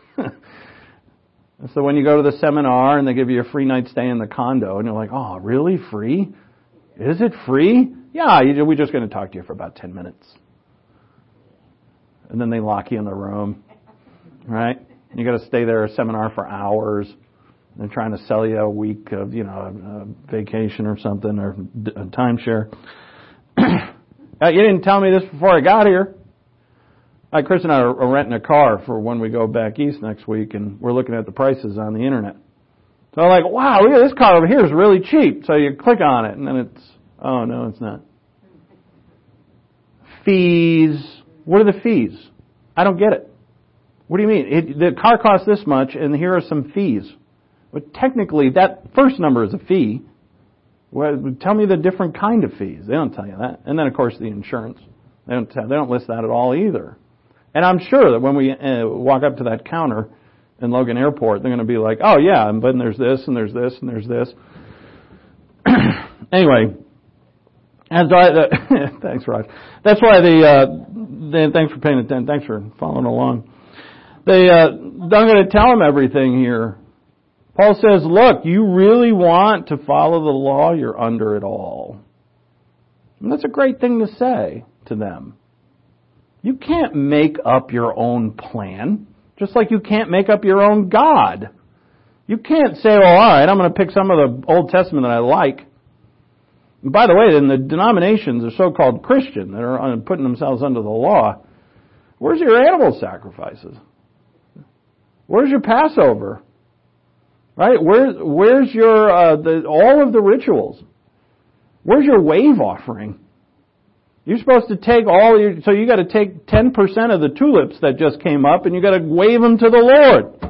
[SPEAKER 2] So when you go to the seminar and they give you a free night stay in the condo, and you're like, oh, really? Free? Is it free? Yeah, we're just going to talk to you for about ten minutes. And then they lock you in the room, right? You got to stay there a seminar for hours. They're trying to sell you a week of, you know, a vacation or something, or a timeshare. uh, you didn't tell me this before I got here. Uh, Chris and I are renting a car for when we go back east next week, and we're looking at the prices on the internet. So I'm like, wow, look at this car over here is really cheap. So you click on it, and then it's, oh, no, it's not. Fees. What are the fees? I don't get it. What do you mean? It, the car costs this much, and here are some fees. But technically, that first number is a fee. Well, tell me the different kind of fees. They don't tell you that. And then, of course, the insurance. They don't tell, they don't list that at all either. And I'm sure that when we uh, walk up to that counter in Logan Airport, they're going to be like, oh, yeah, but then there's this, and there's this, and there's this. Anyway, as I, uh, thanks, Raj. That's why they, uh, they, thanks for paying attention. Thanks for following along. They, uh, I'm going to tell them everything here. Paul says, look, you really want to follow the law, you're under it all. And that's a great thing to say to them. You can't make up your own plan, just like you can't make up your own God. You can't say, well, all right, I'm going to pick some of the Old Testament that I like. And by the way, in the denominations, the so-called Christian that are putting themselves under the law, where's your animal sacrifices? Where's your Passover? Right? Where's where's your uh, the all of the rituals? Where's your wave offering? You're supposed to take all your, so you got to take ten percent of the tulips that just came up and you got to wave them to the Lord.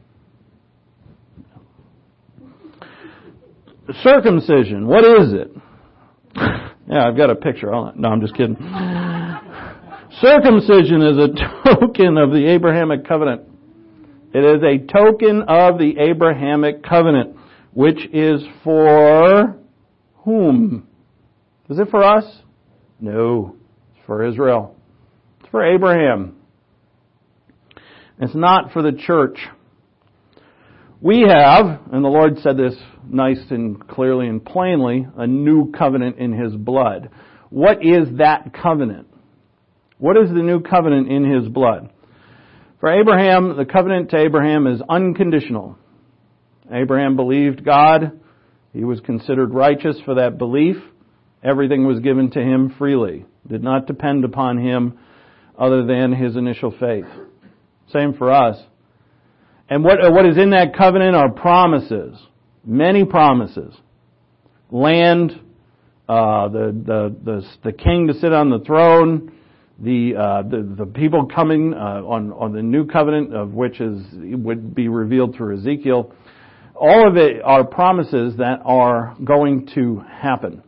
[SPEAKER 2] Circumcision, what is it? Yeah, I've got a picture. No, I'm just kidding. Circumcision is a token of the Abrahamic covenant. It is a token of the Abrahamic covenant, which is for whom? Is it for us? No. It's for Israel. It's for Abraham. It's not for the church. We have, and the Lord said this nice and clearly and plainly, a new covenant in His blood. What is that covenant? What is the new covenant in His blood? For Abraham, the covenant to Abraham is unconditional. Abraham believed God. He was considered righteous for that belief. Everything was given to him freely. Did not depend upon him other than his initial faith. Same for us. And what, what is in that covenant are promises. Many promises. Land, uh, the, the, the, the king to sit on the throne, The, uh, the the people coming uh, on on the new covenant, of which is would be revealed through Ezekiel, all of it are promises that are going to happen.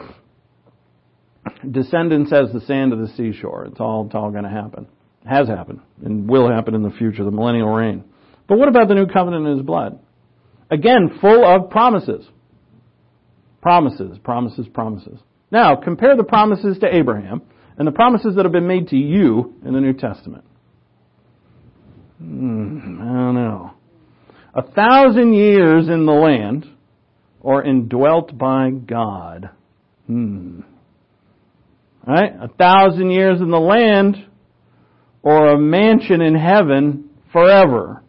[SPEAKER 2] Descendants as the sand of the seashore. It's all it's all going to happen. Has happened and will happen in the future. The millennial reign. But what about the new covenant in His blood? Again, full of promises. Promises, promises, promises. Now compare the promises to Abraham and the promises that have been made to you in the New Testament. Hmm, I don't know. A thousand years in the land, or indwelt by God. Hmm. Right? A thousand years in the land, or a mansion in heaven forever.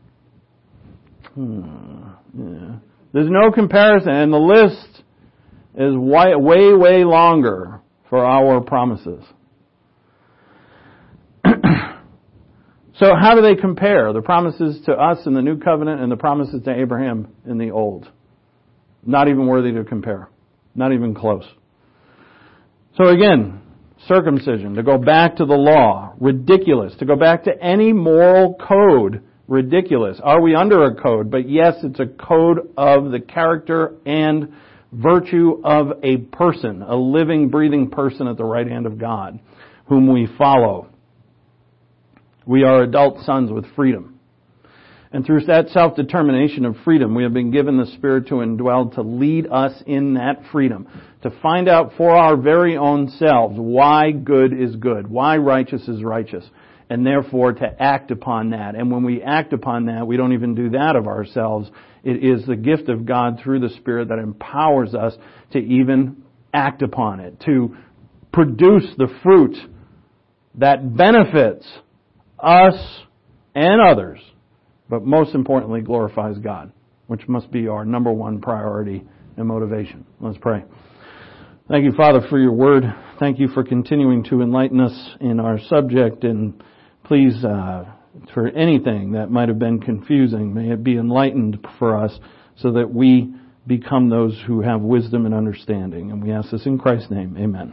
[SPEAKER 2] Hmm. Yeah. There's no comparison, and the list is way, way, way longer for our promises. So how do they compare? The promises to us in the New Covenant and the promises to Abraham in the Old. Not even worthy to compare. Not even close. So again, circumcision, to go back to the law, ridiculous. To go back to any moral code, ridiculous. Are we under a code? But yes, it's a code of the character and virtue of a person, a living, breathing person at the right hand of God, whom we follow. We are adult sons with freedom. And through that self-determination of freedom, we have been given the Spirit to indwell, to lead us in that freedom, to find out for our very own selves why good is good, why righteous is righteous, and therefore to act upon that. And when we act upon that, we don't even do that of ourselves. It is the gift of God through the Spirit that empowers us to even act upon it, to produce the fruit that benefits us and others, but most importantly glorifies God, which must be our number one priority and motivation. Let's pray. Thank you, Father, for your word. Thank you for continuing to enlighten us in our subject, and please, uh, for anything that might have been confusing, may it be enlightened for us so that we become those who have wisdom and understanding. And we ask this in Christ's name. Amen.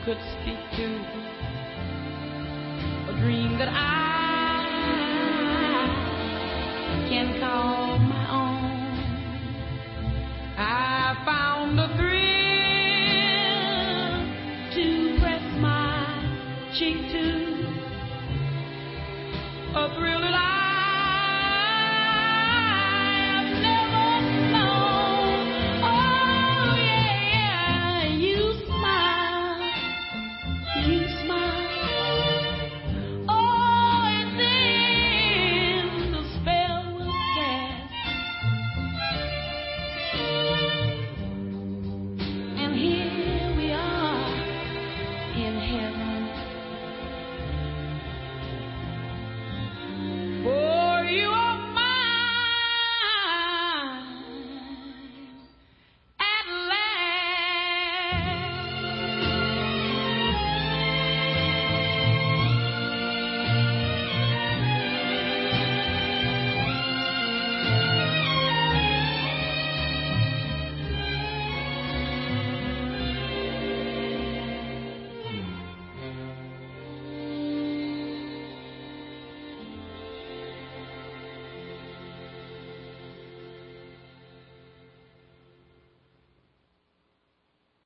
[SPEAKER 1] could speak to, a dream that I can call my own. I found a thrill to press my cheek to